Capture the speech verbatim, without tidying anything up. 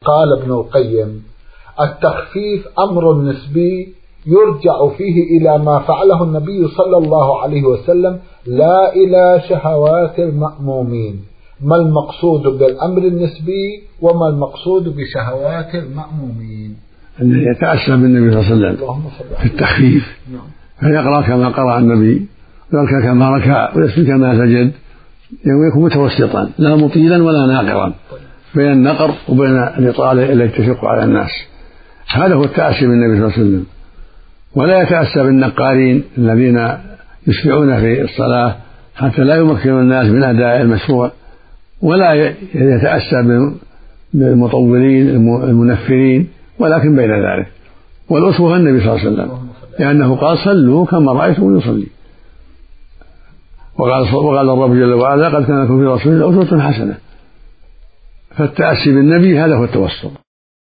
قال ابن القيم: التخفيف أمر نسبي يرجع فيه إلى ما فعله النبي صلى الله عليه وسلم لا إلى شهوات المأمومين. ما المقصود بالأمر النسبي وما المقصود بشهوات المأمومين؟ أن يتأسى بالنبي صلى الله عليه وسلم في التخفيف، فيقرأ كما قرأ النبي ويركع كما ركع ويسجد كما سجد، يكون متوسطا لا مطيلا ولا ناقرا بين النقر وبين الإطالة التي تشق على الناس. هذا هو التأسي بالنبي صلى الله عليه وسلم. ولا يتأسى بالنقارين الذين يسرعون في الصلاة حتى لا يمكنوا الناس من أداء المشروع، ولا يتأسى بالمطولين المنفرين، ولكن بين ذلك. والأسوة النبي صلى الله عليه وسلم، لأنه قال: صلوا كما رأيتم يصلي. وقال, وقال الرب جل وعلا: قد كان لكم في رسول الله أسوة حسنة. فالتأسي بالنبي هذا هو التوسط.